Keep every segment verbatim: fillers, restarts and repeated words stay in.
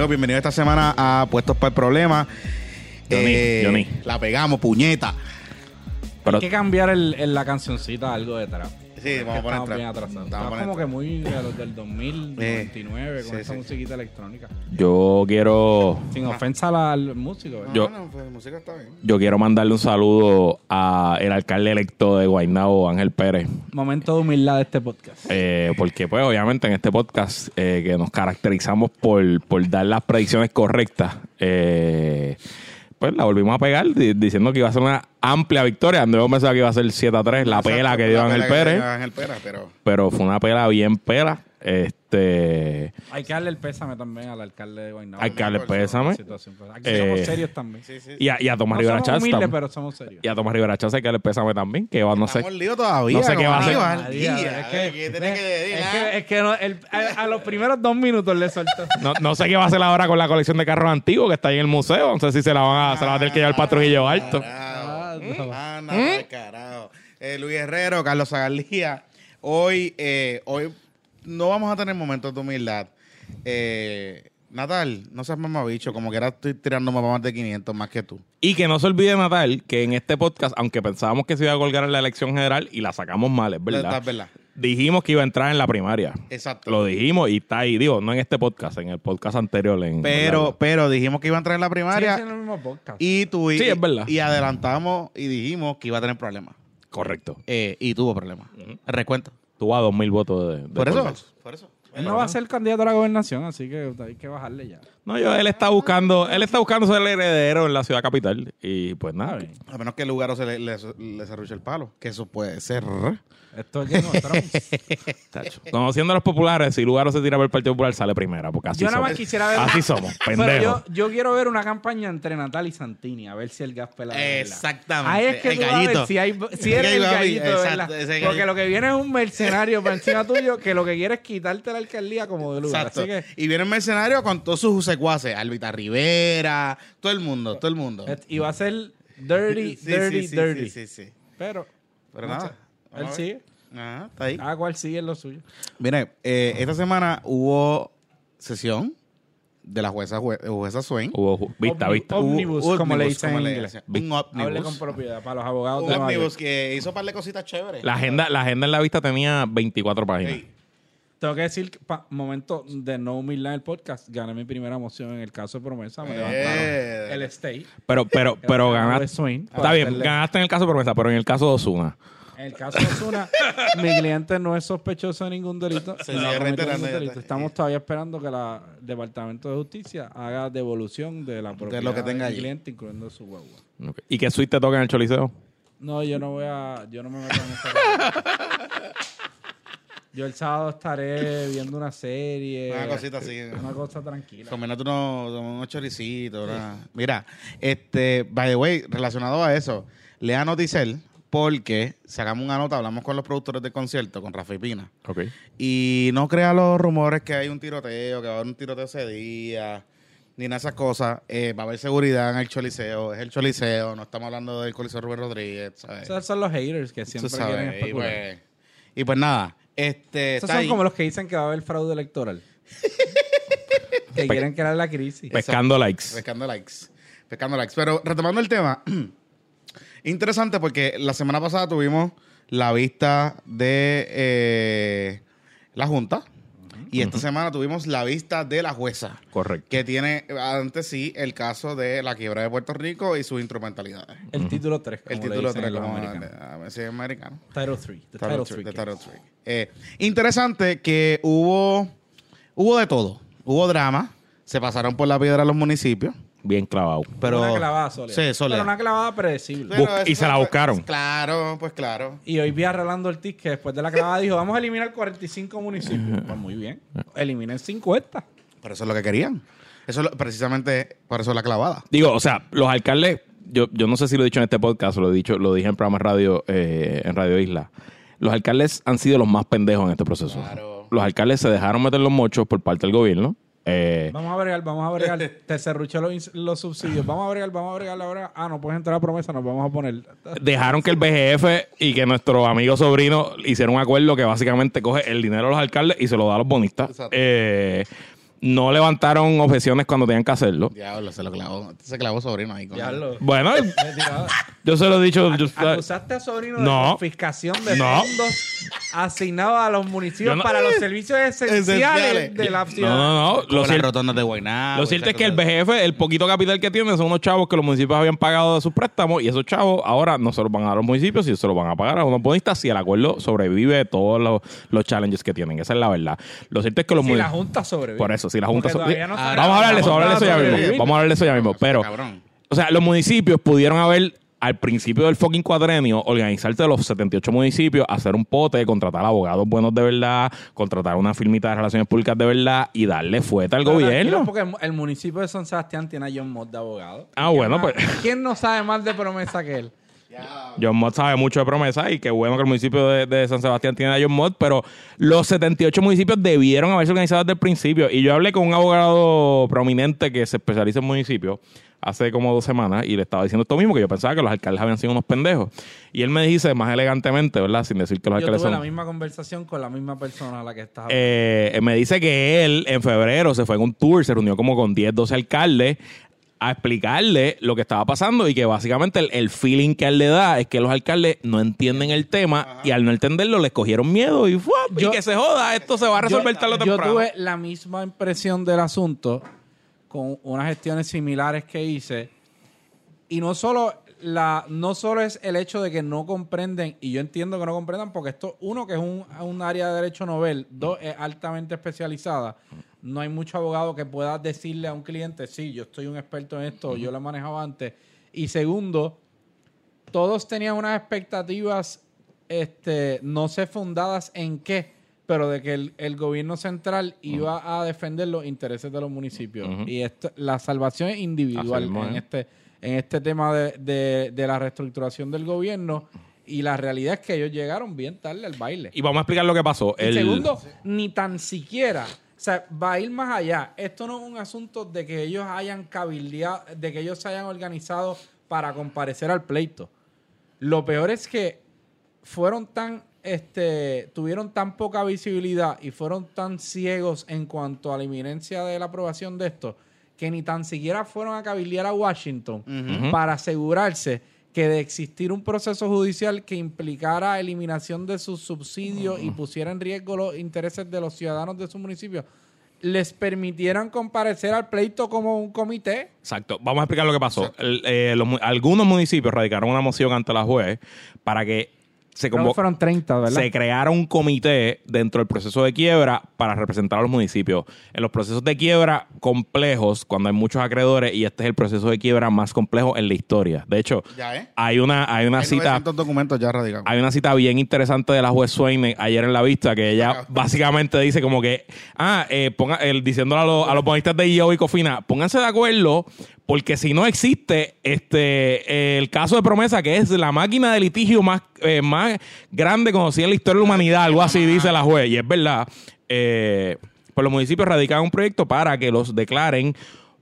Bueno, bienvenido esta semana a Puestos para el Problema. Johnny, eh, Johnny. La pegamos, puñeta. Pero hay que cambiar el, el, la cancioncita a algo de trap. Sí, vamos a poner Estamos trap. bien atrasados. Vamos a Estamos poner como trap. que muy de los del dos mil veintinueve Sí, con sí, esa sí. musiquita electrónica. yo quiero Sin ofensa la- al músico. ¿verdad? No, Yo- no, pues la música está bien. yo quiero mandarle un saludo a el alcalde electo de Guaynabo, Ángel Pérez. Momento de humildad de este podcast. Eh, porque pues obviamente en este podcast eh, que nos caracterizamos por, por dar las predicciones correctas, eh, pues la volvimos a pegar di- diciendo que iba a ser una amplia victoria. Andrés pensaba que iba a ser siete a tres, la Exacto, pela que dio la Ángel pela que Pérez, dio Ángel Pérez, pero... pero fue una pela bien pela. Este, Hay que darle el pésame también al alcalde de Guaynabo. hay que darle por pésame. La situación, pues. Aquí Eh, somos serios también. Sí, sí. Y a, y a Tomás No Rivera somos Chávez humildes, también. pero somos serios. Y a Tomás Rivera Chávez hay que darle pésame también, que va, no sé. Estamos en lío todavía. No sé qué va a hacer. Aníbal. María, Guía, es que, ¿qué tiene que decir? es ah? que, es que no, el- a, a los primeros dos minutos le soltó. No, no sé qué va a hacer ahora con la colección de carros antiguos que está ahí en el museo. No sé si se la van a, se la va a tener que llevar para Trujillo Alto. Carajo. no. Ah, no, pa'l carajo. Eh, Luis Herrero, Carlos Zagarlía. Hoy, eh, hoy no vamos a tener momentos de humildad. Eh, Natal, no seas mamabicho, como que ahora estoy tirando más de quinientos más que tú. Y que no se olvide, Natal, que en este podcast, aunque pensábamos que se iba a colgar en la elección general y la sacamos mal, es verdad. Es verdad. Dijimos que iba a entrar en la primaria. Exacto. Lo dijimos y está ahí. Digo, no en este podcast, en el podcast anterior. En, Pero, pero dijimos que iba a entrar en la primaria Sí, es el mismo podcast. y, tú, y, Sí, es verdad. y adelantamos y dijimos que iba a tener problemas. Correcto. Eh, y tuvo problemas. Recuento. Tuvo a dos mil votos de, de Por eso. colgarse. Por eso. Él no va a ser candidato a la gobernación, así que hay que bajarle ya. No, yo, él está buscando, él está buscando ser el heredero en la ciudad capital. Y pues nada. Está bien. A menos que el lugar se le, le, le serruche el palo. Que eso puede ser. Esto es Game of Thrones. Tacho. Conociendo a los populares, si Lugaro se tira por el Partido Popular, sale primera, porque así Yo nada somos. más quisiera ver. Así somos, Pero pendejos. yo, yo quiero ver una campaña entre Natal y Santini, a ver si el gas pela de verdad. Exactamente. Ahí es que El tú vas a gallito. ver si, hay, si El eres el gallo, gallito, de exacto, verdad. ese Porque gallito. lo que viene es un mercenario para encima tuyo que lo que quiere es quitarte la alcaldía como de lugar. Exacto. Así que Y viene el mercenario con todos sus secuaces. Albita Rivera, todo el mundo, todo el mundo. et- y va a ser dirty, Sí, dirty, sí, sí, dirty. Sí, sí, sí. Pero, Pero no nada. sé. vamos Él a ver. sigue. Ajá, está ahí. Cada cual sigue en lo suyo. Mire, eh, esta semana hubo sesión de la jueza, jue- jueza Swain. Hubo ju- vista, Omni- vista. Omnibus, Hubo- como le ómnibus, dicen como en le inglés. dicen. Un Hable ómnibus. con propiedad para los abogados Un de Nueva York. ómnibus que hizo un par de cositas chéveres. La agenda, la agenda en la vista tenía veinticuatro páginas. Ey, Tengo que decir, que, pa, momento de no humildad en el podcast, gané mi primera moción en el caso de promesa. Me Eh. levantaron el stay. Pero, pero, pero El ganaste. de Swain, Está para bien, hacerle- ganaste en el caso de promesa, pero en el caso de Ozuna. En el caso de Ozuna, mi cliente no es sospechoso de ningún delito. Se no sigue ha cometido reiterando, ningún ya delito. está. Estamos todavía esperando que la- el Departamento de Justicia haga devolución de la propiedad lo que tenga del allí. cliente, incluyendo su guagua. Ok. ¿Y qué suite te toca en el Choliseo? No, yo no voy a... Yo no me meto en esa... Yo el sábado estaré viendo una serie. Una cosita así. Una cosa tranquila. Comiéndote unos, unos choricitos. ¿verdad? Mira, este, by the way, relacionado a eso, lea Noticel porque sacamos una nota, hablamos con los productores del concierto, con Rafa y Pina. Ok. Y no crea los rumores que hay un tiroteo, que va a haber un tiroteo ese día, ni nada de esas cosas. Eh, va a haber seguridad en el Choliseo, es el Choliseo, no estamos hablando del Coliseo Rubén Rodríguez, ¿sabes? Esos son los haters que Tú siempre sabes, quieren y, especular. pues, y pues nada, este, Esos está son ahí. como los que dicen que va a haber fraude electoral. que quieren crear la crisis. Pescando likes. Pescando likes. Pescando likes. Pero retomando el tema, interesante porque la semana pasada tuvimos la vista de eh, la Junta y esta semana tuvimos la vista de la jueza, Correcto. que tiene ante sí el caso de la quiebra de Puerto Rico y sus instrumentalidades. El título tres. El como le título dicen tres, los como americanos. a ver si es americano. Title tres. The Title Title three, three the case. Title three. Eh, interesante que hubo, hubo de todo. Hubo drama, se pasaron por la piedra los municipios. Bien clavado. Pero, una clavada sólida. Sí, sólida. Pero una clavada predecible. Bus- Pero y eso se la fue- buscaron. Claro, pues claro. Y hoy vi a Rolando Ortiz que después de la clavada dijo, vamos a eliminar cuarenta y cinco municipios. Pues muy bien. Eliminen cincuenta. Pero eso es lo que querían. Eso es lo- precisamente por eso la clavada. Digo, o sea, los alcaldes, yo, yo no sé si lo he dicho en este podcast, lo he dicho, lo dije en programa de radio, eh, en Radio Isla. Los alcaldes han sido los más pendejos en este proceso. Claro. Los alcaldes se dejaron meter los mochos por parte del gobierno. Eh, Vamos a bregar, vamos a bregar. Te cerruché los, ins- los subsidios. Vamos a bregar, vamos a bregar ahora. Ah, no puedes entrar a promesa, nos vamos a poner. dejaron que el B G F y que nuestro amigo sobrino hicieron un acuerdo que básicamente coge el dinero de los alcaldes y se lo da a los bonistas. Exacto. Eh, no levantaron objeciones cuando tenían que hacerlo. Diablo, se lo clavó. Se clavó sobrino ahí. Con Diablo. Bueno, Me tiraba- yo se lo he dicho. Yo, Acusaste a sobrino de No. confiscación de No. fondos asignados a los municipios Yo no- para los servicios esenciales, Esenciales. de la no, ciudad. no, no. Lo, Como las cier- rotondas de Guaynabo. lo cierto es que el esas B G F, el poquito capital que tiene, son unos chavos que los municipios habían pagado de sus préstamos y esos chavos ahora no se los van a dar a los municipios y se los van a pagar a unos bonistas si el acuerdo sobrevive de todos los, los challenges que tienen. Esa es la verdad. Lo cierto es que los Si la municipios... Junta sobrevive. Por eso, si la Junta... Porque so- todavía no Ah, sabemos. Vamos a hablar de eso, La vamos a hablar de eso ya Junta mismo. sobrevive. Vamos a hablar de eso ya mismo. Pero, cabrón. o sea, los municipios pudieron haber, al principio del fucking cuadrenio, organizarse los setenta y ocho municipios, hacer un pote, contratar abogados buenos de verdad, contratar una firmita de relaciones públicas de verdad y darle fueta al Pero gobierno. tranquilo, porque el- el municipio de San Sebastián tiene a John Mott de abogado. Ah, ¿Quién bueno, más- pues- ¿Quién no sabe más de promesa que él? John Mott sabe mucho de promesa y qué bueno que el municipio de, de San Sebastián tiene a John Mott, pero los setenta y ocho municipios debieron haberse organizado desde el principio. Y yo hablé con un abogado prominente que se especializa en municipios hace como dos semanas y le estaba diciendo esto mismo, que yo pensaba que los alcaldes habían sido unos pendejos. Y él me dice más elegantemente, ¿verdad? Sin decir que los Yo alcaldes tuve son... la misma conversación con la misma persona a la que estás hablando. Eh, me dice que él en febrero se fue en un tour, se reunió como con diez, doce alcaldes a explicarle lo que estaba pasando y que básicamente el, el feeling que él le da es que los alcaldes no entienden el tema y al no entenderlo les cogieron miedo y, ¡fuap! y Yo- que se joda, esto se va a resolver tarde o Yo temprano. tuve la misma impresión del asunto con unas gestiones similares que hice y no solo la no solo es el hecho de que no comprenden, y yo entiendo que no comprendan porque esto, uno, que es un, un área de derecho novel, dos, es altamente especializada. No hay mucho abogado que pueda decirle a un cliente, sí, yo estoy un experto en esto, yo lo he manejado antes. Y segundo, todos tenían unas expectativas, este, no sé fundadas en qué, pero de que el, el gobierno central iba a defender los intereses de los municipios. Ujú. Y esto, la salvación es individual Así mismo, en ¿eh? este en este tema de, de, de la reestructuración del gobierno. Y la realidad es que ellos llegaron bien tarde al baile. Y vamos a explicar lo que pasó. Y El- segundo, ni tan siquiera, o sea, va a ir más allá. Esto no es un asunto de que ellos hayan cabildeado, de que ellos se hayan organizado para comparecer al pleito. Lo peor es que fueron tan, este, tuvieron tan poca visibilidad y fueron tan ciegos en cuanto a la inminencia de la aprobación de esto, que ni tan siquiera fueron a cabildear a Washington para asegurarse que de existir un proceso judicial que implicara eliminación de sus subsidios y pusiera en riesgo los intereses de los ciudadanos de su municipio, les permitieran comparecer al pleito como un comité. Exacto. Vamos a explicar lo que pasó. El- eh, los mu- algunos municipios radicaron una moción ante la juez para que se Creo que convoque. fueron treinta, ¿verdad? Se creara un comité dentro del proceso de quiebra para representar a los municipios. En los procesos de quiebra complejos, cuando hay muchos acreedores, y este es el proceso de quiebra más complejo en la historia. De hecho, Ya, ¿eh? hay una, hay una Hay cita... novecientos documentos ya radicados. Hay una cita bien interesante de la juez Swain ayer en la vista que ella básicamente dice como que, ah, eh, ponga, el, diciéndole a, los- a los bonistas de I O y Cofina, pónganse de acuerdo porque si no existe este el caso de promesa, que es la máquina de litigio más, eh, más grande conocida en la historia de la humanidad, algo así dice la juez, y es verdad, eh, pues los municipios radican un proyecto para que los declaren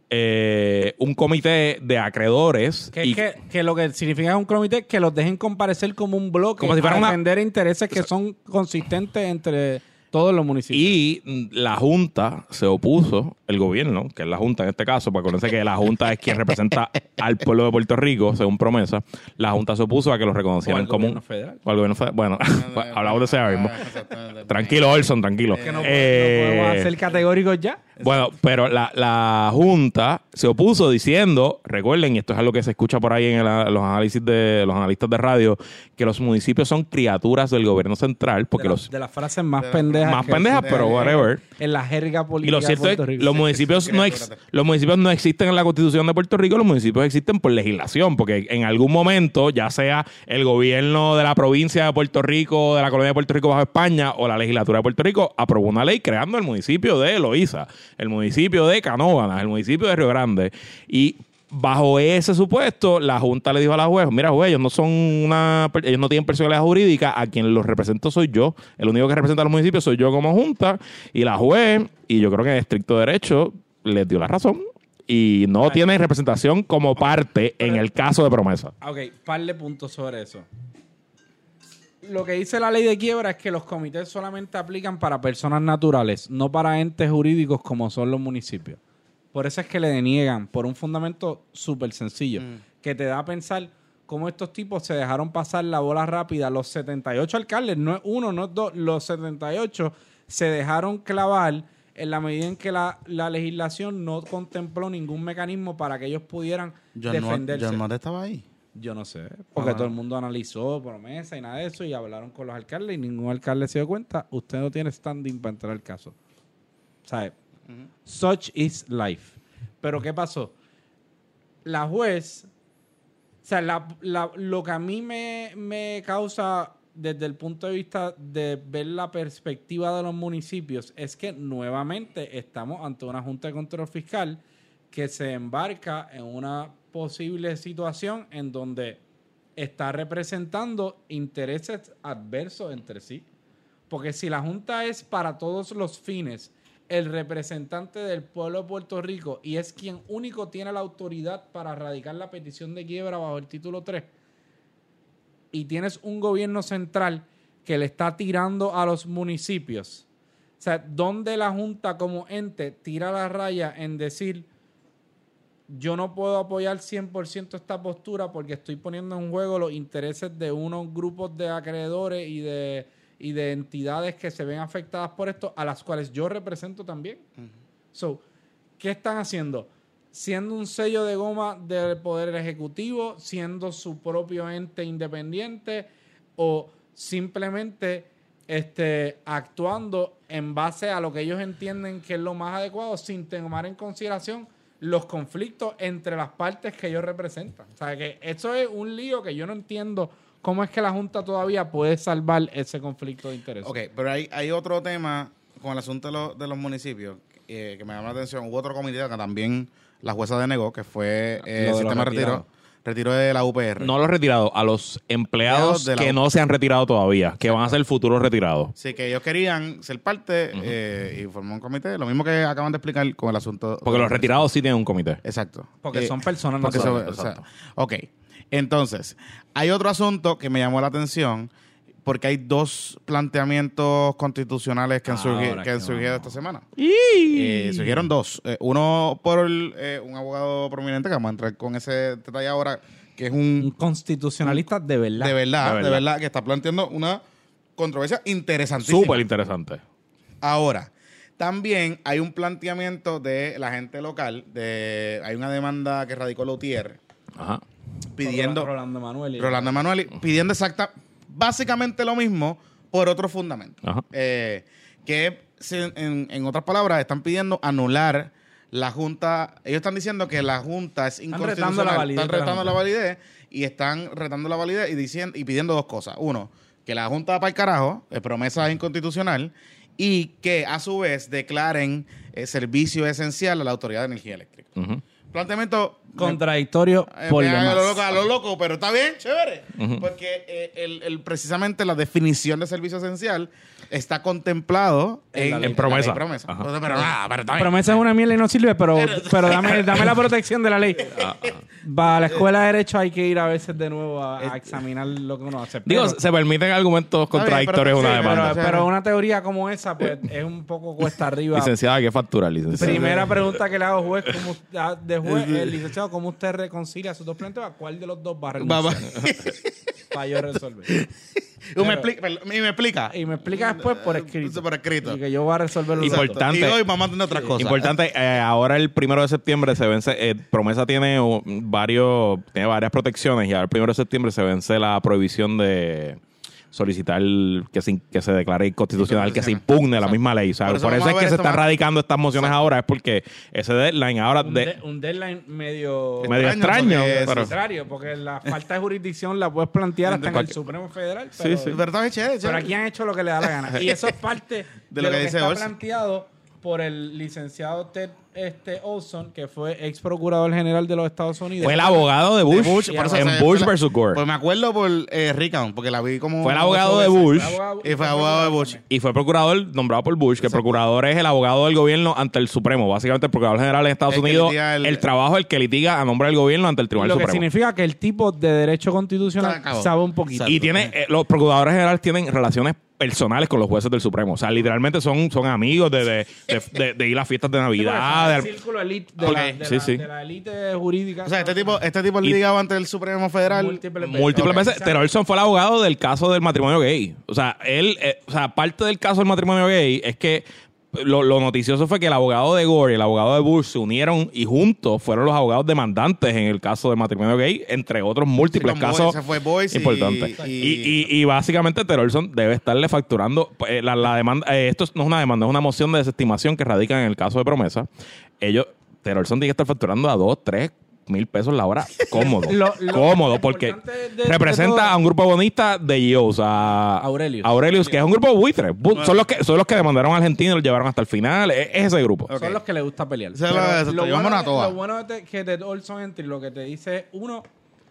eh, un comité de acreedores Que, y es que, que lo que significa un comité que los dejen comparecer como un bloque Como si fuera para una- defender intereses que son consistentes entre todos los municipios. Y mm, la Junta se opuso, el gobierno, que es la Junta en este caso, porque acuérdense que la Junta es quien representa al pueblo de Puerto Rico, según promesa. La Junta se opuso a que lo O reconocieran al como un... gobierno federal. O al gobierno federal. Bueno, pues, hablamos de eso ahora mismo. Exactamente. Tranquilo, Olson, tranquilo. que no, Eh, no podemos hacer categóricos ya. bueno, pero la, la Junta se opuso diciendo, recuerden, y esto es algo que se escucha por ahí en el- los análisis de los analistas de radio, que los municipios son criaturas del gobierno central, porque de, la- los de las frases más pendejas. más que pendejas, existen pero whatever. En la jerga Y política lo de cierto es Puerto que Rico. los municipios, no ex- los municipios no existen en la Constitución de Puerto Rico, los municipios existen por legislación, porque en algún momento, ya sea el gobierno de la provincia de Puerto Rico, de la colonia de Puerto Rico bajo España, o la legislatura de Puerto Rico, aprobó una ley creando el municipio de Loíza, el municipio de Canóvanas, el municipio de Río Grande. Y bajo ese supuesto, la Junta le dijo a la juez, mira juez, ellos no son una, ellos no tienen personalidad jurídica, a quien los represento soy yo, el único que representa a los municipios soy yo como Junta, y la juez, y yo creo que en estricto derecho, les dio la razón, y no tiene representación como parte en el caso de promesa. Ok, par de puntos sobre eso. lo que dice la ley de quiebra es que los comités solamente aplican para personas naturales, no para entes jurídicos como son los municipios. Por eso es que le deniegan, por un fundamento súper sencillo, mm. que te da a pensar cómo estos tipos se dejaron pasar la bola rápida. Los setenta y ocho alcaldes, no es uno, no es dos, los setenta y ocho se dejaron clavar en la medida en que la, la legislación no contempló ningún mecanismo para que ellos pudieran John defenderse. John Mott estaba ahí. Yo no sé, porque ah, todo el mundo analizó promesa y nada de eso y hablaron con los alcaldes y ningún alcalde se dio cuenta. Usted no tiene standing para entrar al caso. ¿Sabe? Uh-huh. Such is life. Pero ¿qué pasó? La juez, o sea, la, la, lo que a mí me, me causa desde el punto de vista de ver la perspectiva de los municipios es que nuevamente estamos ante una Junta de Control Fiscal que se embarca en una posible situación en donde está representando intereses adversos entre sí. Porque si la Junta es para todos los fines el representante del pueblo de Puerto Rico y es quien único tiene la autoridad para radicar la petición de quiebra bajo el título tres, y tienes un gobierno central que le está tirando a los municipios, o sea, donde la Junta como ente tira la raya en decir yo no puedo apoyar cien por ciento esta postura porque estoy poniendo en juego los intereses de unos grupos de acreedores y de, y de entidades que se ven afectadas por esto, a las cuales yo represento también. Uh-huh. So, ¿qué están haciendo? Siendo un sello de goma del Poder Ejecutivo, siendo su propio ente independiente o simplemente este, actuando en base a lo que ellos entienden que es lo más adecuado sin tomar en consideración los conflictos entre las partes que ellos representan. O sea, que eso es un lío que yo no entiendo cómo es que la Junta todavía puede salvar ese conflicto de intereses. Ok, pero hay, hay otro tema con el asunto de, lo, de los municipios eh, que me llama la atención. Hubo otro comité que también la jueza denegó, que fue eh, el sistema de retiro, retiro de la U P R. No los retirados, a los empleados de que no se han retirado todavía, que van a ser futuros retirados. Sí, que ellos querían ser parte uh-huh. eh, y formar un comité. Lo mismo que acaban de explicar con el asunto. Porque los retirados sí tienen un comité. Exacto. Porque eh, son personas porque son, o sea, ok. Entonces, hay otro asunto que me llamó la atención porque hay dos planteamientos constitucionales que han, surgi- que han surgido no. esta semana. Eh, surgieron dos. Eh, uno por el, eh, un abogado prominente, que vamos a entrar con ese detalle ahora, que es un... Un constitucionalista un, de, verdad. de verdad. De verdad, de verdad, que está planteando una controversia interesantísima. Súper interesante. Ahora, también hay un planteamiento de la gente local, de hay una demanda que radicó Lautier, Ajá. pidiendo... Rolando Emanuel. Rolando Emanuel, pidiendo exacta... básicamente lo mismo por otro fundamento. Eh, que en, en otras palabras están pidiendo anular la Junta. Ellos están diciendo que la Junta es inconstitucional. Están retando la validez. Están retando la validez y están retando la validez y, diciendo, y pidiendo dos cosas. Uno, que la Junta va para el carajo, eh, promesa es inconstitucional, y que a su vez declaren eh, servicio esencial a la Autoridad de Energía Eléctrica. Uh-huh. Planteamiento contradictorio eh, por a, demás. lo loco, a lo loco, pero está bien, chévere. Uh-huh. Porque eh, el, el, precisamente la definición de servicio esencial está contemplado en, en, en promesa. promesa. Entonces, pero nada, pero está bien. Promesa es una mierda y no sirve, pero, pero dame, dame la protección de la ley. Va a la escuela de Derecho hay que ir a veces de nuevo a, a examinar lo que uno hace. Digo, pero, se permiten argumentos contradictorios en una sí, demanda. Pero, pero una teoría como esa, pues, es un poco cuesta arriba. Licenciada, ¿qué factura, licenciada? Primera pregunta que le hago juez, ¿cómo, de juez, el licenciado, ¿cómo usted reconcilia sus dos planteos? ¿Cuál de los dos va a renunciar? Para yo resolver. Pero, y, me explica, y me explica. Y me explica después por escrito. Por escrito. Y que yo voy a resolver los Importante. Y hoy vamos a tener otras cosas. Importante, eh, ahora el primero de septiembre se vence, eh, Promesa tiene uh, varios, tiene varias protecciones y ahora el primero de septiembre se vence la prohibición de solicitar que se, que se declare inconstitucional, que se impugne la misma ley. O sea, por eso, por eso es que se están radicando estas mociones Exacto. ahora, es porque ese deadline ahora... Un, de, de, un deadline medio... Medio extraño. Porque, pero, contrario, porque la falta de jurisdicción la puedes plantear hasta en el Supremo Federal. Pero, sí, sí. Pero, chévere, chévere. pero aquí han hecho lo que le da la gana. Y eso es parte de, de lo, lo que, que está Orsi. planteado por el licenciado Ted este Olson, que fue ex procurador general de los Estados Unidos. Fue el abogado de Bush, De Bush, por eso en se- Bush fue la- versus Gore. Pues me acuerdo por eh, Recount, porque la vi como... Fue el abogado ocho de veces. Bush. Fue abogado- Y fue abogado de Bush. también. Y fue procurador nombrado por Bush, que el procurador es el abogado del gobierno ante el Supremo. Básicamente el procurador general en Estados El que Unidos, litiga el, el- trabajo es el que litiga a nombre del gobierno ante el Tribunal Lo que Supremo. significa que el tipo de derecho constitucional Se acabó. sabe un poquito. Exacto. Y tiene, eh, los procuradores generales tienen relaciones personales con los jueces del Supremo. O sea, literalmente son, son amigos de, de, de, de- de ir a fiestas de Sí, porque Navidad. son de- el círculo elite de, Ok. la, de, Sí, la, sí. de la élite jurídica. O sea, este tipo, este tipo litigado ante el Supremo Federal. Múltiples veces. múltiples Ok. veces. O sea, Pero Olson fue el abogado del caso del matrimonio gay. O sea, él, eh, o sea, parte del caso del matrimonio gay es que lo, lo noticioso fue que el abogado de Gore y el abogado de Bush se unieron y juntos fueron los abogados demandantes en el caso del matrimonio gay, entre otros múltiples Sí, con casos Boyce, se fue Boyce y- importantes. y- Y, y, y básicamente Ted Olson debe estarle facturando eh, la, la demanda. Eh, esto no es una demanda, es una moción de desestimación que radica en el caso de Promesa. Ellos, Ted Olson tiene que estar facturando a dos, tres mil pesos la hora cómodo. Lo- lo- cómodo, lo porque importante de- de representa todo- a un grupo bonista de G Os, a Aurelius. Aurelius, que es un grupo de buitres. Bu- son, los que, son los que demandaron a Argentina y lo llevaron hasta el final. Es, es ese grupo. Ok. Son los que les gusta pelear. Se lo- Pero exacto, lo, llevámonos bueno, a todas. lo bueno de te- que Ted Olson entre lo que te dice es, uno,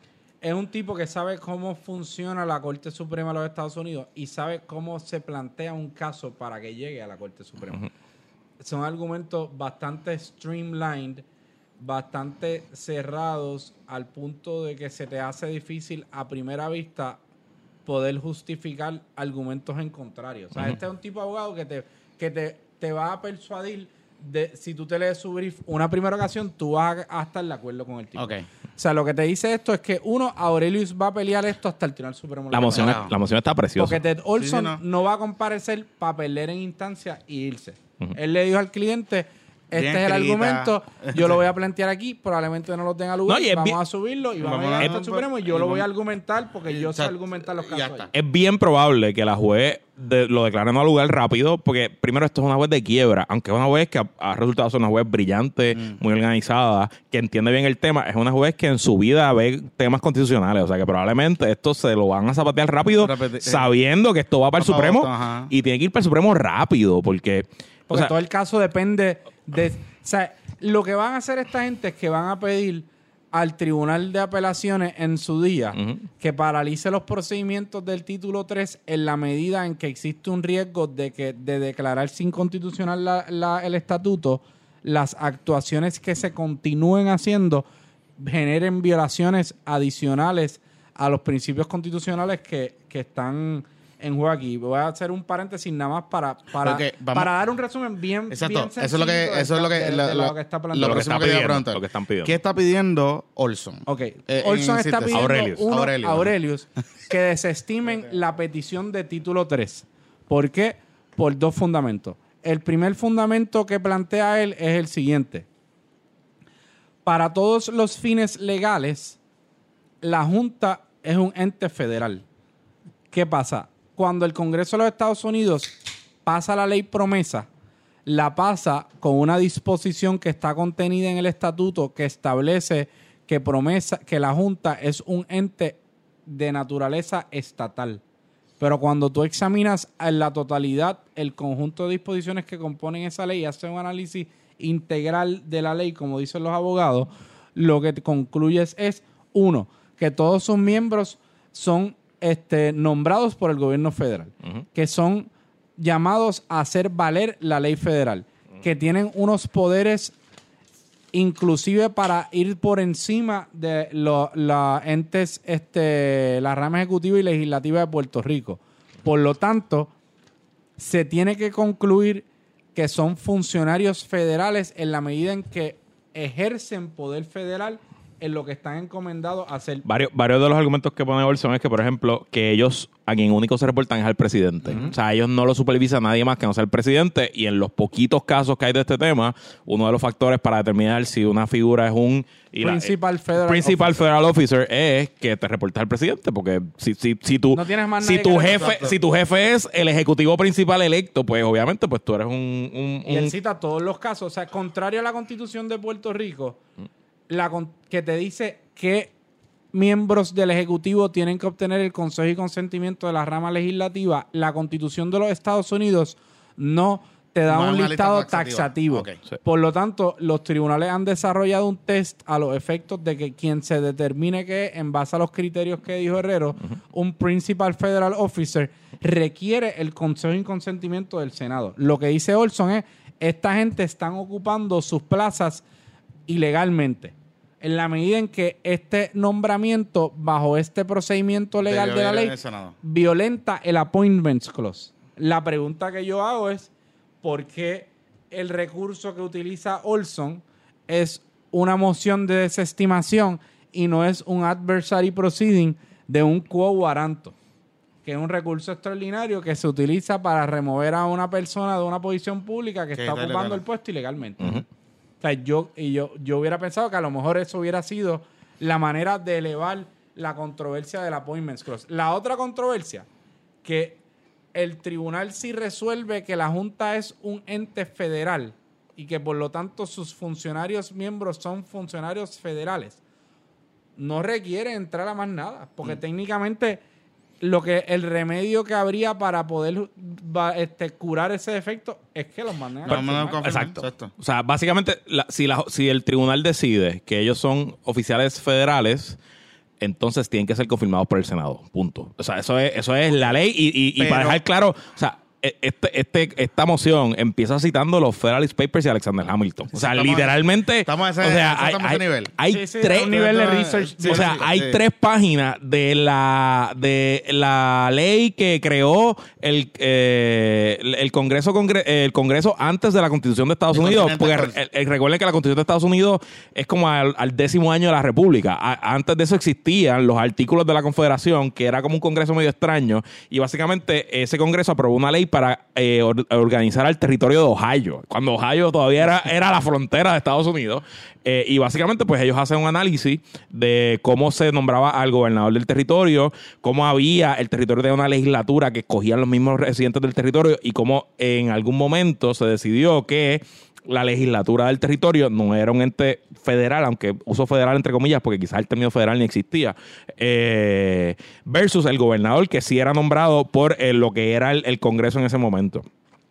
es un tipo que sabe cómo funciona la Corte Suprema de los Estados Unidos y sabe cómo se plantea un caso para que llegue a la Corte Suprema. Son argumentos bastante streamlined, bastante cerrados al punto de que se te hace difícil a primera vista poder justificar argumentos en contrario. O sea, este es un tipo de abogado que te, que te, te va a persuadir de, si tú te lees su brief una primera ocasión, tú vas a, a estar de acuerdo con el tipo. Ok. O sea, lo que te dice esto es que, uno, Aurelius va a pelear esto hasta el Tribunal Supremo. La moción, Claro. la moción está preciosa. Porque Ted Olson Sí, sí, no. no. va a comparecer para perder en instancia y irse. Él le dijo al cliente, este Bien es el escrita. argumento, yo lo voy a plantear aquí, probablemente no lo tenga lugar, No, y es vamos bien- a subirlo y vamos, Vamos a a- ir hasta el Supremo y yo y lo voy a vamos- argumentar porque yo sé Exacto. argumentar los Y casos ya ahí. está. Es bien probable que la juez de- lo declare no lugar rápido, porque primero esto es una juez de quiebra, aunque es una juez que ha, ha resultado ser una juez brillante, muy organizada, que entiende bien el tema. Es una juez que en su vida ve temas constitucionales, o sea que probablemente esto se lo van a zapatear rápido, Repeti- eh, sabiendo que esto va para el por favor, Supremo ajá. y tiene que ir para el Supremo rápido, porque... o Porque sea, todo el caso depende de... O sea, lo que van a hacer esta gente es que van a pedir al Tribunal de Apelaciones en su día Ujú. que paralice los procedimientos del título tres en la medida en que existe un riesgo de que de declarar sin constitucional la- la- el estatuto, las actuaciones que se continúen haciendo generen violaciones adicionales a los principios constitucionales que, que están en juego aquí. Voy a hacer un paréntesis nada más para, para, Ok, vamos- para dar un resumen bien, Exacto. bien Eso es lo que, sencillito de eso es lo que, de- de lo, lo lo- que está lo planteando. Lo que próximo está que te iba a pidiendo, preguntar. lo que están pidiendo. ¿Qué está pidiendo Olson? Ok. Eh, Olson en está síntesis. pidiendo Aurelius. uno, Aurelius. Aurelius, que desestimen la petición de título tres. ¿Por qué? Por dos fundamentos. El primer fundamento que plantea él es el siguiente. Para todos los fines legales, la Junta es un ente federal. ¿Qué pasa? Cuando el Congreso de los Estados Unidos pasa la ley promesa, la pasa con una disposición que está contenida en el estatuto que establece que promesa, que la Junta es un ente de naturaleza estatal. Pero cuando tú examinas en la totalidad el conjunto de disposiciones que componen esa ley y haces un análisis integral de la ley, como dicen los abogados, lo que te concluyes es, uno, que todos sus miembros son este, nombrados por el gobierno federal, Ujú. que son llamados a hacer valer la ley federal, que tienen unos poderes inclusive para ir por encima de los entes, este, la rama ejecutiva y legislativa de Puerto Rico. Por lo tanto, se tiene que concluir que son funcionarios federales en la medida en que ejercen poder federal en lo que están encomendados a hacer. Varios, varios de los argumentos que pone Olson es que, por ejemplo, que ellos a quien único se reportan es al presidente. O sea, ellos no lo supervisa nadie más que no sea el presidente. Y en los poquitos casos que hay de este tema, uno de los factores para determinar si una figura es un... y la- Principal Federal Principal Officer. Federal Officer es que te reportes al presidente. Porque si, si, si, tú, No tienes más si, nadie tu que jefe, reportarte. si tu jefe es el ejecutivo principal electo, pues obviamente pues tú eres un... un- Y él un- cita todos los casos. O sea, contrario a la Constitución de Puerto Rico, la con- que te dice que miembros del Ejecutivo tienen que obtener el consejo y consentimiento de la rama legislativa, la Constitución de los Estados Unidos no te da No es un una lista listado taxativa. taxativo. Ok. Sí. Por lo tanto, los tribunales han desarrollado un test a los efectos de que quien se determine que, en base a los criterios que dijo Herrero, uh-huh. un principal federal officer requiere el consejo y consentimiento del Senado. Lo que dice Olson es, esta gente están ocupando sus plazas ilegalmente. En la medida en que este nombramiento, bajo este procedimiento legal de la ley, violenta el Appointments Clause. La pregunta que yo hago es, ¿por qué el recurso que utiliza Olson es una moción de desestimación y no es un adversary proceeding de un quo warranto? Que es un recurso extraordinario que se utiliza para remover a una persona de una posición pública que, que está ocupando ilegal. el puesto ilegalmente. Uh-huh. O sea, yo, y yo, yo hubiera pensado que a lo mejor eso hubiera sido la manera de elevar la controversia del Appointments Clause. La otra controversia, que el tribunal sí resuelve que la Junta es un ente federal y que por lo tanto sus funcionarios miembros son funcionarios federales, no requiere entrar a más nada, porque mm. técnicamente lo que el remedio que habría para poder va, este, curar ese defecto es que los manden a confirmar. Exacto. Exacto. O sea, básicamente, la, si, la, si el tribunal decide que ellos son oficiales federales, entonces tienen que ser confirmados por el Senado. Punto. O sea, eso es, eso es la ley. Y, y, Pero, y para dejar claro, o sea, este, este, esta moción empieza citando los Federalist Papers y Alexander Hamilton. O sea, estamos, literalmente. Estamos a ese, o sea, hay, estamos hay, a ese nivel. Hay sí, sí, tres un nivel de research. Sí, o sea, sí, hay sí. tres páginas de la de la ley que creó el, eh, el Congreso congre, el Congreso antes de la Constitución de Estados el Unidos. Porque el, el, recuerden que la Constitución de Estados Unidos es como al, al décimo año de la República. A, antes de eso existían los artículos de la Confederación, que era como un Congreso medio extraño. Y básicamente ese Congreso aprobó una ley para eh, or, organizar al territorio de Ohio, cuando Ohio todavía era, era la frontera de Estados Unidos. Eh, y básicamente pues ellos hacen un análisis de cómo se nombraba al gobernador del territorio, cómo había el territorio de una legislatura que escogían los mismos residentes del territorio y cómo en algún momento se decidió que la legislatura del territorio no era un ente federal, aunque uso federal entre comillas, porque quizás el término federal ni existía, eh, versus el gobernador que sí era nombrado por eh, lo que era el, el Congreso en ese momento.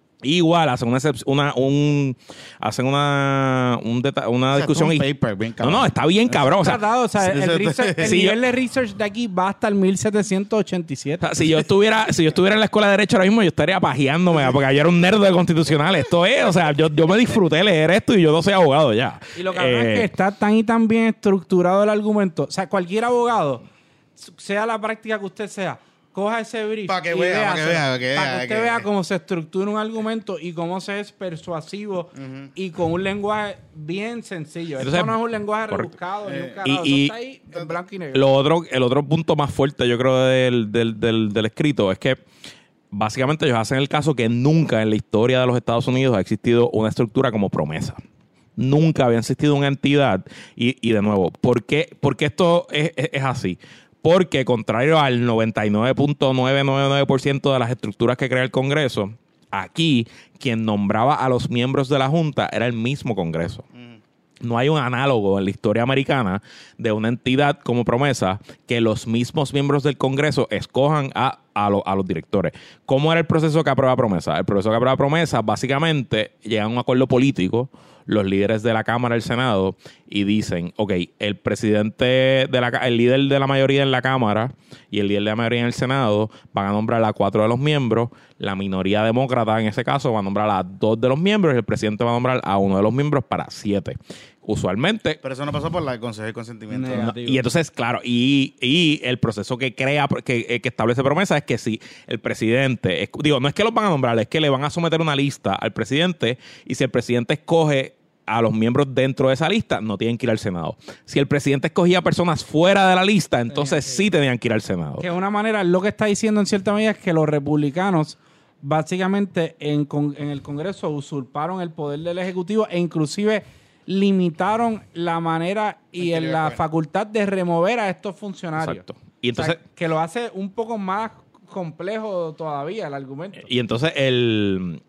Igual hacen una una un hacen una un deta- una o sea, discusión un paper, bien no no está bien cabrón, o sea, tratado, o sea el, el, research, el si nivel yo, de research de aquí va hasta el mil setecientos ochenta y siete. O sea, si yo estuviera si yo estuviera en la escuela de derecho ahora mismo yo estaría pajeándome porque yo era un nerd de constitucional. Esto es, o sea, yo, yo me disfruté leer esto y yo no soy abogado ya. Y lo que eh, es que está tan y tan bien estructurado el argumento, o sea, cualquier abogado, sea la práctica que usted sea, coja ese brief para que y vea, para que vea, para que, vea, usted que... vea cómo se estructura un argumento y cómo se es persuasivo uh-huh. y con un lenguaje bien sencillo. Entonces, esto no es un lenguaje correcto. rebuscado, eh, ni un carajo. Y, y eso está ahí en blanco y negro. Lo otro, el otro punto más fuerte, yo creo, del, del, del, del escrito es que básicamente ellos hacen el caso que nunca en la historia de los Estados Unidos ha existido una estructura como Promesa. Nunca había existido una entidad. Y, y de nuevo, ¿por qué, por qué esto es, es, es así? Porque, contrario al noventa y nueve punto novecientos noventa y nueve por ciento de las estructuras que crea el Congreso, aquí quien nombraba a los miembros de la Junta era el mismo Congreso. Mm. No hay un análogo en la historia americana de una entidad como Promesa que los mismos miembros del Congreso escojan a, a, lo, a los directores. ¿Cómo era el proceso que aprueba Promesa? El proceso que aprueba Promesa, básicamente, llega a un acuerdo político los líderes de la Cámara y el Senado y dicen, ok, el presidente, de la, el líder de la mayoría en la Cámara y el líder de la mayoría en el Senado van a nombrar a cuatro de los miembros, la minoría demócrata en ese caso va a nombrar a dos de los miembros y el presidente va a nombrar a uno de los miembros para siete. Usualmente. Pero eso no pasó por la Consejo de Consentimiento. No, y entonces, claro, y, y el proceso que crea, que, que establece Promesa es que si el presidente, es, digo, no es que los van a nombrar, es que le van a someter una lista al presidente y si el presidente escoge a los miembros dentro de esa lista, no tienen que ir al Senado. Si el presidente escogía personas fuera de la lista, entonces sí, sí tenían que ir al Senado. Que de una manera, lo que está diciendo en cierta medida es que los republicanos básicamente en, en el Congreso usurparon el poder del Ejecutivo e inclusive limitaron la manera y en la facultad de remover a estos funcionarios. Exacto. Y entonces, o sea, que lo hace un poco más complejo todavía el argumento. Y entonces el,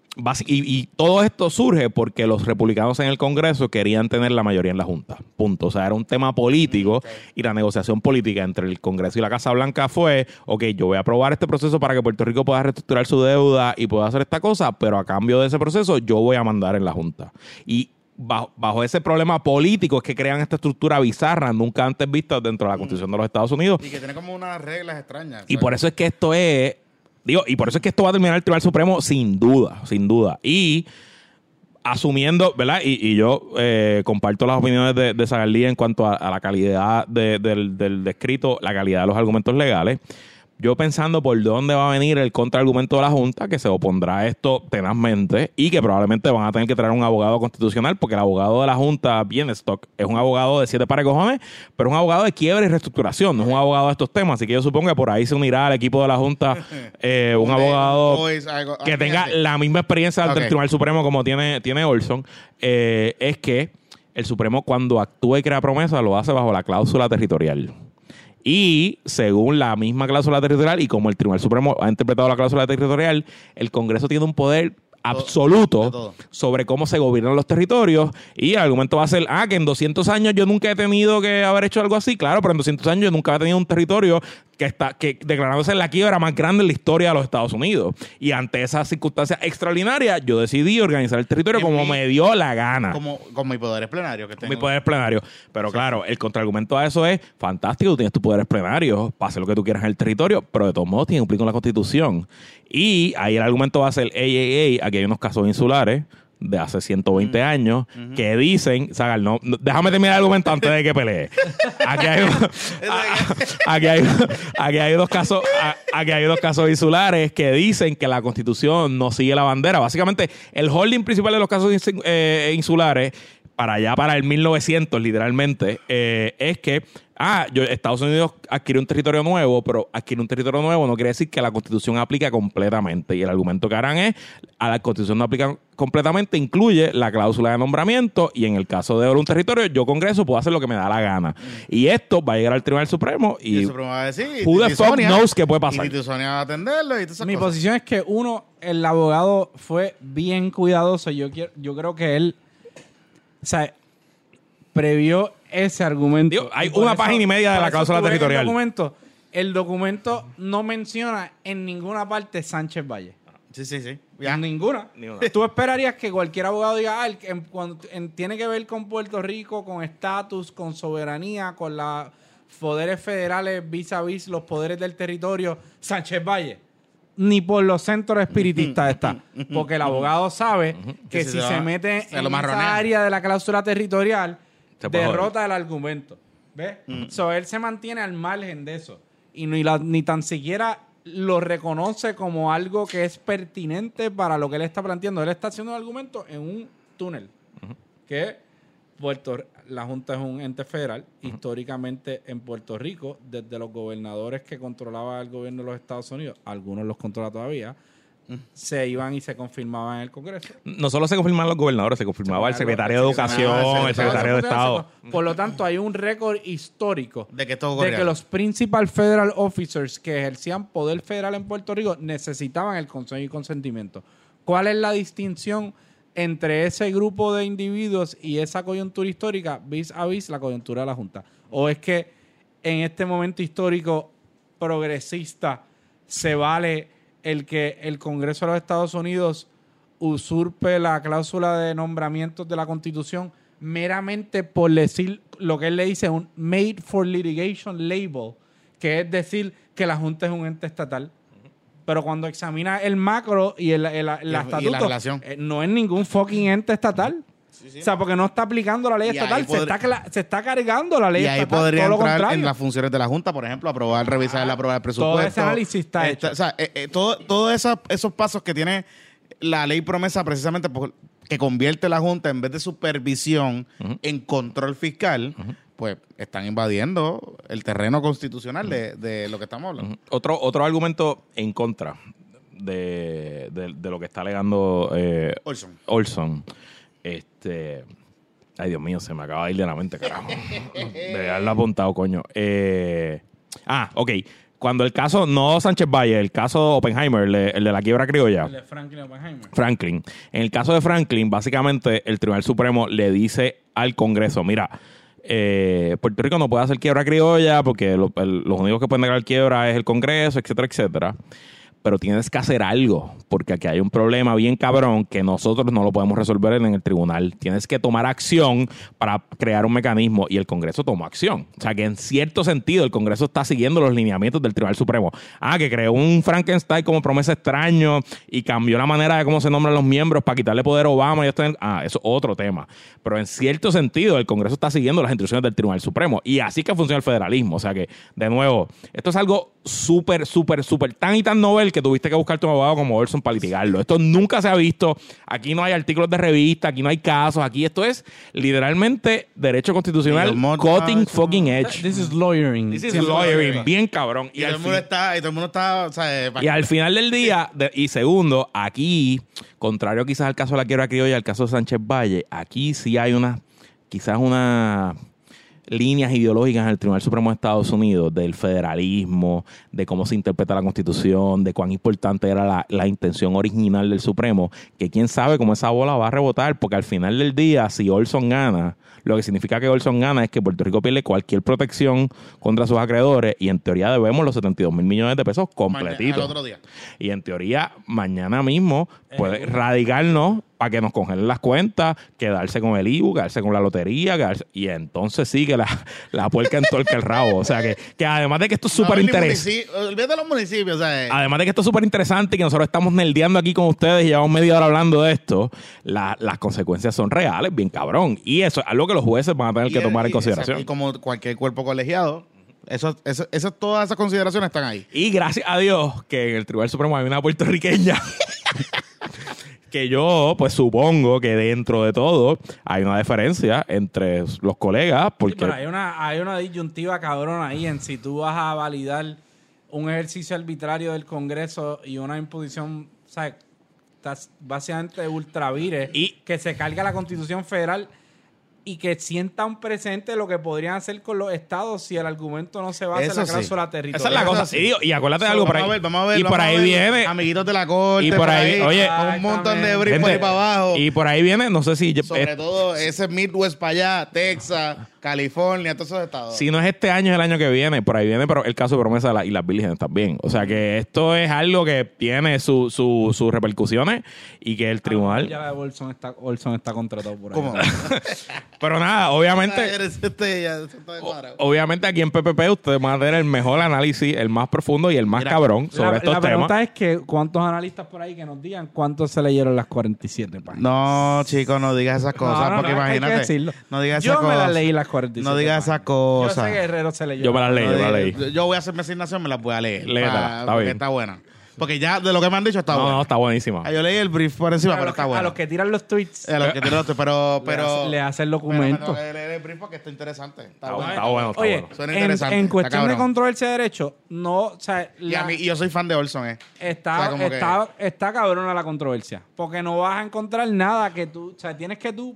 basi- y, y todo esto surge porque los republicanos en el Congreso querían tener la mayoría en la Junta. Punto. O sea, era un tema político Okay. y la negociación política entre el Congreso y la Casa Blanca fue, ok, yo voy a aprobar este proceso para que Puerto Rico pueda reestructurar su deuda y pueda hacer esta cosa, pero a cambio de ese proceso yo voy a mandar en la Junta. Y Bajo, bajo ese problema político es que crean esta estructura bizarra nunca antes vista dentro de la Constitución de los Estados Unidos. Y que tiene como unas reglas extrañas. Y ¿sabes? por eso es que esto es, digo, y por eso es que esto va a terminar el Tribunal Supremo sin duda, sin duda. Y asumiendo, ¿verdad? Y, y yo eh, comparto las opiniones de, de Zagarlía en cuanto a, a la calidad de, del, del descrito, la calidad de los argumentos legales. Yo pensando por dónde va a venir el contraargumento de la Junta, que se opondrá a esto tenazmente y que probablemente van a tener que traer un abogado constitucional, porque el abogado de la Junta, Bienstock, es un abogado de siete pares de cojones, pero es un abogado de quiebra y reestructuración, no es un abogado de estos temas. Así que yo supongo que por ahí se unirá al equipo de la Junta eh, un Un abogado voice, algo- que alguien tenga así. la misma experiencia del Ok. Tribunal Supremo como tiene, tiene Olson. Eh, es que el Supremo, cuando actúa y crea promesa, lo hace bajo la cláusula territorial. Y según la misma cláusula territorial y como el Tribunal Supremo ha interpretado la cláusula territorial, el Congreso tiene un poder absoluto de todo. sobre cómo se gobiernan los territorios, y el argumento va a ser, ah, que en doscientos años yo nunca he tenido que haber hecho algo así. Claro, pero en doscientos años yo nunca he tenido un territorio que está que declarándose la quiebra más grande en la historia de los Estados Unidos. Y ante esas circunstancias extraordinarias, yo decidí organizar el territorio En como mi- me dio la gana. Como, con mis poderes plenarios que tengo. Mi poder plenario. Pero claro, el contraargumento a eso es fantástico, tú tienes tus poderes plenarios, pase lo que tú quieras en el territorio, pero de todos modos tienes que cumplir con la Constitución. Y ahí el argumento va a ser, ey, ey, ey, aquí hay unos casos insulares de hace ciento veinte años que dicen, Sagar, no, no, déjame terminar el argumento antes de que pelee. Aquí hay, aquí hay, aquí hay dos casos, a- aquí hay dos casos insulares que dicen que la Constitución no sigue la bandera. Básicamente, el holding principal de los casos insu- eh, insulares para allá, para el mil novecientos, literalmente, eh, es que ah, yo, Estados Unidos adquirió un territorio nuevo, pero adquirir un territorio nuevo no quiere decir que la Constitución aplica completamente. Y el argumento que harán es, a la Constitución no aplica completamente, incluye la cláusula de nombramiento, y en el caso de un territorio, yo, Congreso, puedo hacer lo que me da la gana. Y esto va a llegar al Tribunal Supremo Y y... el Supremo va a decir, y who the Titi fuck Sonia- knows qué puede pasar. Y Titi Sonia va a atenderlo y todas esas Mi cosas. posición es que, uno, el abogado fue bien cuidadoso. Yo, quiero, yo creo que él, o sea, previó ese argumento. Digo, hay Y por una página y media de por la eso cláusula tú ves territorial. El documento, el documento no menciona en ninguna parte Sánchez Valle. Sí, sí, sí. Ya. Ya. Ninguna. Ninguna. Tú esperarías que cualquier abogado diga, ah, el, en, cuando, en- tiene que ver con Puerto Rico, con estatus, con soberanía, con los poderes federales vis a vis los poderes del territorio, Sánchez Valle. Ni por los centros espiritistas está. Porque el abogado sabe que Que si si se se va- mete se en lo esa marronea. área de la cláusula territorial, Se puede derrota el argumento. ¿Ves? So, él se mantiene al margen de eso. Y ni, la- ni tan siquiera lo reconoce como algo que es pertinente para lo que él está planteando. Él está haciendo un argumento en un túnel. Que Puerto, la Junta es un ente federal. Históricamente en Puerto Rico, desde los gobernadores que controlaba el gobierno de los Estados Unidos, algunos los controla todavía, se iban y se confirmaban en el Congreso. No solo se confirmaban los gobernadores, se confirmaba el secretario de el Educación, secretario- el secretario de Estado. Por lo tanto, hay un récord histórico De que todo de ocurría. que los principal federal officers que ejercían poder federal en Puerto Rico necesitaban el consejo y consentimiento. ¿Cuál es la distinción entre ese grupo de individuos y esa coyuntura histórica vis a vis la coyuntura de la Junta? ¿O es que en este momento histórico progresista se vale el que el Congreso de los Estados Unidos usurpe la cláusula de nombramientos de la Constitución meramente por decir lo que él le dice un made for litigation label, que es decir que la Junta es un ente estatal? Pero cuando examina el macro y el, el, el Y- y la estatuto, relación. eh, no es ningún fucking ente estatal. O sea, porque no está aplicando la ley Y ahí estatal, se, podr- está, cla- se está cargando la ley Y ahí estatal. podría todo lo entrar contrario. en las funciones de la Junta, por ejemplo, aprobar, revisar, aprobar el presupuesto. todo ese análisis está Esta- hecho. O sea, eh, eh, todo- todos esos, esos pasos que tiene la ley promesa precisamente por- que convierte la Junta en vez de supervisión en control fiscal, pues están invadiendo el terreno constitucional de, de lo que estamos hablando. Otro, otro argumento en contra de, de- de lo que está alegando eh, Olson. Olson. Este. Ay, Dios mío, se me acaba de ir de la mente, carajo. De haberlo apuntado, coño. Eh, ah, ok. cuando el caso, no Sánchez Valle, el caso Oppenheimer, el de, el de la quiebra criolla. El de Franklin Oppenheimer. Franklin. En el caso de Franklin, básicamente el Tribunal Supremo le dice al Congreso, mira, eh, Puerto Rico no puede hacer quiebra criolla porque lo, el, los únicos que pueden declarar quiebra es el Congreso, etcétera, etcétera. Pero tienes que hacer algo, porque aquí hay un problema bien cabrón que nosotros no lo podemos resolver en el tribunal. Tienes que tomar acción para crear un mecanismo, y el Congreso tomó acción. O sea que en cierto sentido el Congreso está siguiendo los lineamientos del Tribunal Supremo. Ah, que creó un Frankenstein como promesa extraño y cambió la manera de cómo se nombran los miembros para quitarle poder a Obama. Y esto, ah, eso es otro tema. Pero en cierto sentido el Congreso está siguiendo las instrucciones del Tribunal Supremo, y así que funciona el federalismo. O sea que, de nuevo, esto es algo súper, súper, súper tan y tan novel que tuviste que buscarte un abogado como Olson para litigarlo. Esto nunca se ha visto. Aquí no hay artículos de revista, aquí no hay casos. Aquí esto es literalmente derecho constitucional cutting fucking edge. This is lawyering. This is lawyering. Bien cabrón. Y, y, todo el mundo está, y todo el mundo está... O sea, y al final del día, de, y segundo, aquí, contrario quizás al caso de la quiebra criolla, al caso de Sánchez Valle, aquí sí hay una, quizás una... líneas ideológicas en el Tribunal Supremo de Estados Unidos del federalismo, de cómo se interpreta la Constitución, de cuán importante era la, la intención original del Supremo, que quién sabe cómo esa bola va a rebotar, porque al final del día, si Olson gana, lo que significa que Olson gana es que Puerto Rico pierde cualquier protección contra sus acreedores, y en teoría debemos los setenta y dos mil millones de pesos completitos. Mañana, al otro día. Y en teoría, mañana mismo puede radicarnos para que nos congelen las cuentas, quedarse con el I B U, quedarse con la lotería, quedarse, y entonces sí que la, la puerca entorca el rabo. O sea, que, que además de que esto es súper no, interesante. Olvídate de los municipios, o sea, Además de que esto es súper interesante y que nosotros estamos nerdeando aquí con ustedes y llevamos media hora hablando de esto, la, las consecuencias son reales, bien cabrón. Y eso es algo que los jueces van a tener que tomar en consideración. Exacto, y como cualquier cuerpo colegiado, eso, eso, eso, todas esas consideraciones están ahí. Y gracias a Dios que en el Tribunal Supremo hay una puertorriqueña que yo, pues supongo que dentro de todo hay una diferencia entre los colegas. Porque... Sí, pero hay una, hay una disyuntiva cabrón ahí en si tú vas a validar un ejercicio arbitrario del Congreso y una imposición, o sea, estás básicamente ultra vires y que se carga la Constitución Federal y que sienta un precedente de lo que podrían hacer con los estados si el argumento no se basa Eso en la sí. cláusula territorial. Esa es la cosa, sí. Y acuérdate de algo por ahí. Vamos a ver, vamos a ver. Y por ahí viene. Amiguitos de la corte. Y por ahí, oye, con un montón de briefs por ahí para abajo. Y por ahí viene, no sé si. Sobre eh, todo ese Midwest para allá, Texas, California, todos esos estados. Si no es este año, es el año que viene. Por ahí viene pero el caso de promesa la, y las vírgenes también. O sea que esto es algo que tiene sus su, su repercusiones y que el tribunal. Ah, ya la de Olson está, Olson está contratado por ahí. ¿Cómo? Pero nada, obviamente. Este, ya, obviamente aquí en P P P ustedes van a tener el mejor análisis, el más profundo y el más Mira, cabrón sobre la, estos la temas. La pregunta es que ¿cuántos analistas por ahí que nos digan cuántos se leyeron las cuarenta y siete páginas? No, chicos, no digas esas cosas, No, no, porque no, hay que imagínate. decirlo. No digas Yo esas me cosas. las leí las cuarenta y siete No digas esas páginas. cosas. Yo sé que Herrero se leyó. Yo me las leí, No yo me las digas- leí. Yo voy a hacer mi asignación, me las voy a leer. Léetela, Pa- está porque bien. está buena. Porque ya de lo que me han dicho está No, buena. no, está buenísima. Ah, yo leí el brief por encima, a, pero los está que, buena. a los que tiran los tweets Eh, a los que tienen otro, pero, le, pero, hace, le hace el pero me documento. tengo que leer el brief porque está interesante. Está, Está, bueno. está bueno, está Oye, bueno. Suena en, interesante, en está cuestión de cabrón. controversia de derecho, no, o sea, Y, la- a mí, y yo soy fan de Olson, ¿eh? está, o sea, como que- está, está cabrona la controversia. Porque no vas a encontrar nada que tú, o sea, tienes que tú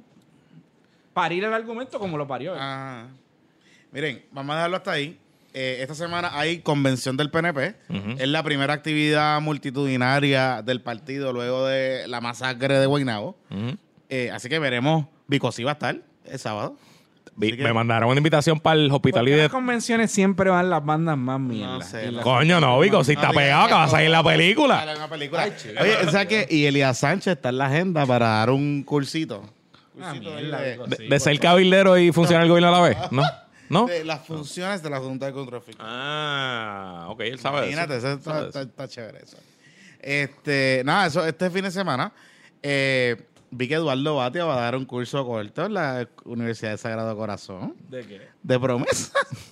parir el argumento como lo parió. él. Ah. Miren, vamos a dejarlo hasta ahí. Eh, esta semana hay convención del P N P. Ujú. Es la primera actividad multitudinaria del partido luego de la masacre de Guaynabo. Ujú. Eh, así que veremos. Vicosi va a estar el sábado. Vi- Así que- Me mandaron una invitación para el hospital Porque y en de... las convenciones siempre van las bandas más mierdas. sé, Y no. las- Coño, no, Vico, si está No digas pegado que va a salir la Sale película. una película. Ay, chico. Oye, ¿sabes qué? Y Elías Sánchez está en la agenda para dar un cursito. Ah, Cursito mierda, de- Vico, De, sí, de por ser favor. cabildero y funcionar el gobierno a la vez, ¿no? ¿No? de las funciones de la Junta de Control Fiscal. Ah, ok, él sabe de eso. Imagínate, eso Sabe está, de eso. está- está chévere eso. Este, nada, eso, este fin de semana eh, vi que Eduardo Batia va a dar un curso corto en la Universidad de Sagrado Corazón ¿De qué? de promesa.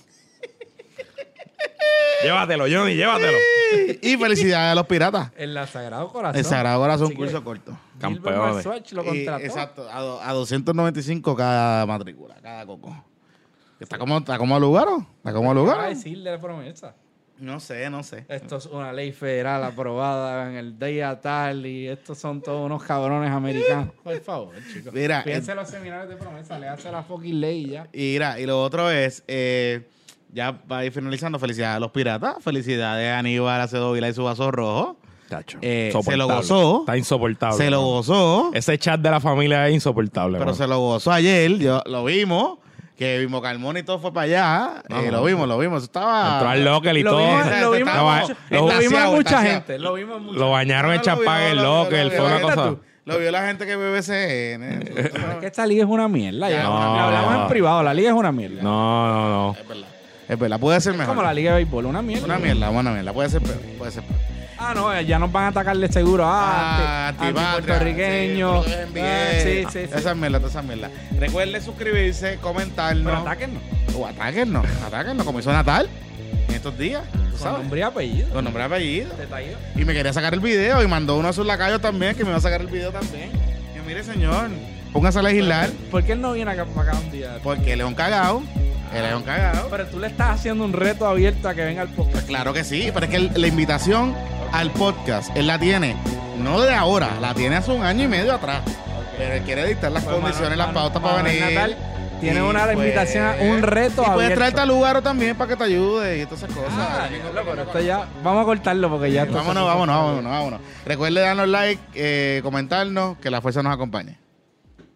Llévatelo, Johnny, llévatelo. Y felicidades a los piratas. En la Sagrado Corazón. El Sagrado Corazón, un Así que curso corto. Gilbert Campeones. Marswatch lo Y- contrató. exacto, a, do- a doscientos noventa y cinco cada matrícula, cada coco. ¿Está como, está como lugar o? ¿Está como ¿Qué va a lugar? decir de la promesa? No sé, no sé. Esto es una ley federal aprobada en el día tal y estos son todos unos cabrones americanos. Por favor, chicos. Mira, Piense eh, en los seminarios de promesa, le hace la fucking ley y ya. Y mira, y lo otro es, eh, ya va a ir finalizando. Felicidades a los piratas. Felicidades a Aníbal Acevedo Vilá y su vaso rojo. Tacho, Eh, se insoportable. lo gozó. Está insoportable. Se lo ¿no? gozó. Ese chat de la familia es insoportable. Pero mano. se lo gozó ayer. Yo, lo vimos. Que vimos Carmona y todo fue para allá. No, Eh, no. lo vimos, lo vimos. Eso estaba... Entró al locker y Lo todo. vimos, lo vimos, Estaba- mucho- lo- lo vimos estaciado, a mucha estaciado. gente. Lo vimos a mucha Lo bañaron No, en lo champán vio, en el lo vio, locker. lo Fue vio. una ¿Viste cosa. tú? Lo vio la gente que ve B C N. Es que esta liga es una mierda. Ya, No. Le hablamos en privado. La liga es una mierda. No, no, no. Es verdad. Es verdad, puede ser Es mejor. como la liga de béisbol, una mierda. Una mierda, buena mierda. Puede ser peor. Puede ser peor. Ah, no, ya nos van a atacar de seguro. Ah, Ah, anti- antipatria, antipuertorriqueño. sí, tú lo ves bien. Ah, sí, sí, sí. Esa mierda, esa mierda. Recuerde suscribirse, Pero comentarnos. atáquennos. O atáquennos, atáquennos, como hizo Natal en estos días. ¿tú Con sabes? nombre y apellido. Con nombre y apellido. Detallido. Y me quería sacar el video y mandó uno a sus lacayos también, que me iba a sacar el video también. Y yo, mire, señor, póngase a legislar, ¿Por qué él no viene acá para acá un día? porque él es un cagao. Él es un cagao. Pero tú le estás haciendo un reto abierto a que venga al podcast. Claro que sí, pero es que el- la invitación al podcast, él la tiene, no de ahora, la tiene hace un año y medio atrás. Pero él quiere dictar las Pues, condiciones, Manuel- las pautas para Manuel venir. Natal tiene Y, una pues, invitación, a un reto Y puedes abierto. traerte al lugar también para que te ayude y todas esas cosas. Ah, No hay ningún diablo, problema pero con esto ya, vamos a cortarlo porque ya esto se Vámonos, puso vámonos, feo. vámonos, vámonos. Recuerde darnos like, eh, comentarnos, que la fuerza nos acompañe.